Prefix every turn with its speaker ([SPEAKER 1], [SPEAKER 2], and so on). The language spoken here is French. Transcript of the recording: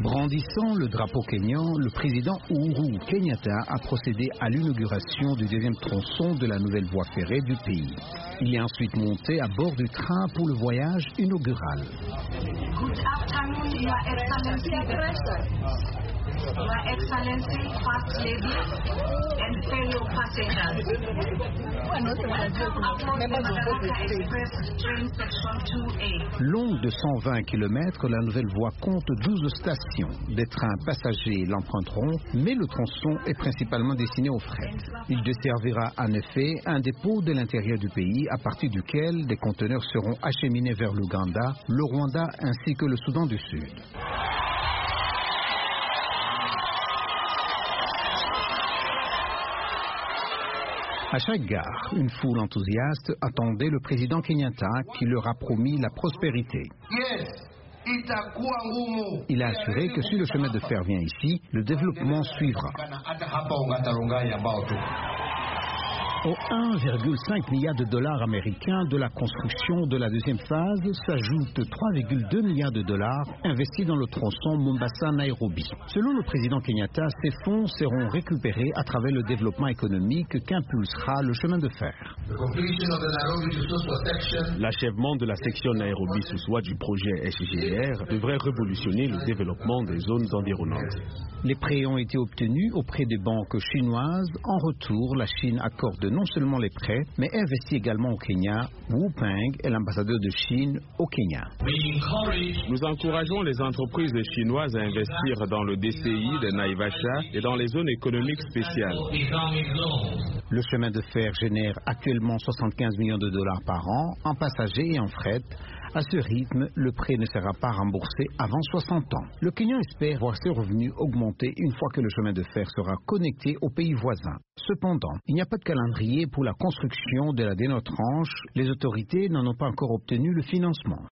[SPEAKER 1] Brandissant le drapeau kényan, le président Uhuru Kenyatta a procédé à l'inauguration du deuxième tronçon de la nouvelle voie ferrée du pays. Il est ensuite monté à bord du train pour le voyage inaugural.
[SPEAKER 2] Good afternoon, Your Excellency the President, Your Excellency First Lady, and fellow passengers. Express Train Section 2A.
[SPEAKER 1] Longue de 120 km, la nouvelle voie compte 12 stations. Des trains passagers l'emprunteront, mais le tronçon est principalement destiné aux fret. Il desservira en effet un dépôt de l'intérieur du pays à partir duquel des conteneurs seront acheminés vers l'Ouganda, le Rwanda ainsi que le Soudan du Sud. À chaque gare, une foule enthousiaste attendait le président Kenyatta qui leur a promis la prospérité. Il a assuré que si le chemin de fer vient ici, le développement suivra. Aux 1,5 milliard de dollars américains de la construction de la deuxième phase s'ajoutent 3,2 milliards de dollars investis dans le tronçon Mombasa-Nairobi. Selon le président Kenyatta, ces fonds seront récupérés à travers le développement économique qu'impulsera le chemin de fer.
[SPEAKER 3] L'achèvement de la section Nairobi-Suswa du projet SGR devrait révolutionner le développement des zones environnantes.
[SPEAKER 1] Les prêts ont été obtenus auprès des banques chinoises. En retour, la Chine accorde non seulement les prêts, mais investit également au Kenya. Wu Peng est l'ambassadeur de Chine au Kenya.
[SPEAKER 3] Nous encourageons les entreprises chinoises à investir dans le DCI de Naivasha et dans les zones économiques spéciales.
[SPEAKER 1] Le chemin de fer génère actuellement 75 millions de dollars par an en passagers et en fret. À ce rythme, le prêt ne sera pas remboursé avant 60 ans. Le Kenya espère voir ses revenus augmenter une fois que le chemin de fer sera connecté aux pays voisins. Cependant, il n'y a pas de calendrier pour la construction de la dernière tranche. Les autorités n'en ont pas encore obtenu le financement.